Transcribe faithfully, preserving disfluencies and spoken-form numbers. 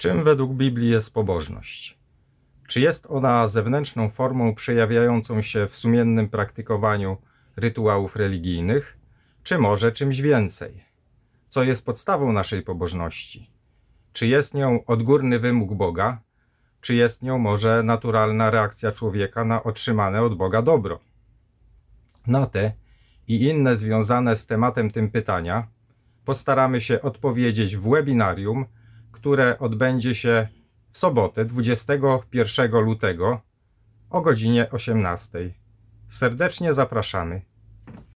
Czym według Biblii jest pobożność? Czy jest ona zewnętrzną formą przejawiającą się w sumiennym praktykowaniu rytuałów religijnych, czy może czymś więcej? Co jest podstawą naszej pobożności? Czy jest nią odgórny wymóg Boga, czy jest nią może naturalna reakcja człowieka na otrzymane od Boga dobro? Na te i inne związane z tematem tym pytania postaramy się odpowiedzieć w webinarium, które odbędzie się w sobotę dwudziestego pierwszego lutego o godzinie osiemnastej. Serdecznie zapraszamy.